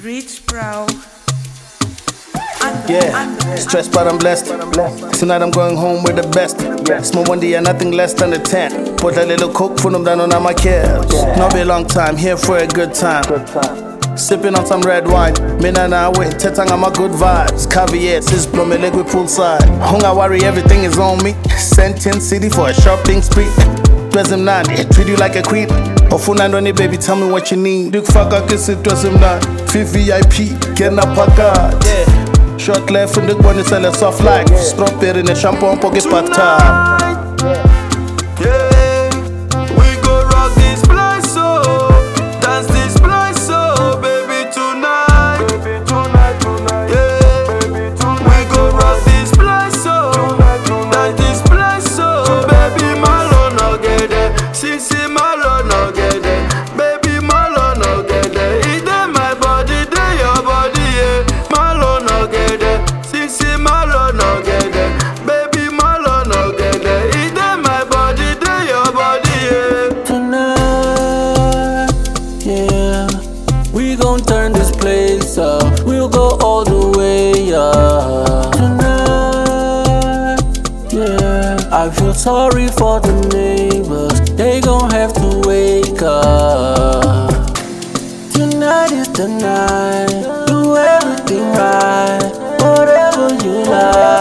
Rich Brow. Yeah, stressed but I'm blessed. Tonight I'm going home with the best. It's my one day and nothing less than a 10. Put a little coke for them down on my cares. Not be a long time, here for a good time. Sipping on some red wine. Mina na we tetang on my good vibes. Caviar, sis blow me leg with poolside. Hunga worry, everything is on me. Sent in city for a shopping spree. Him nine, treat you like a queen. Ofuna ndoni baby, tell me what you need. Big fucker kiss it, him nine. VIP, get na paka. Yeah. Short left from the one is a soft like. Strawberry in the shampoo pocket pata. Yeah, we go rock this place, so dance this place, so baby tonight. Yeah, we go rock this place, so dance this place, so baby malo no get it, sissy malo no get it, baby malo no get it. It dey my body, dey your body, yeah. Malo no get it, sissy malo no get it, baby malo no get it. It dey my body, dey your body, yeah. Tonight, yeah, we gon' turn this place up. We'll go all the way up. Tonight, yeah, I feel sorry for the neighbors. They gon' have to wake up. Tonight is the night. Do everything right, whatever you like.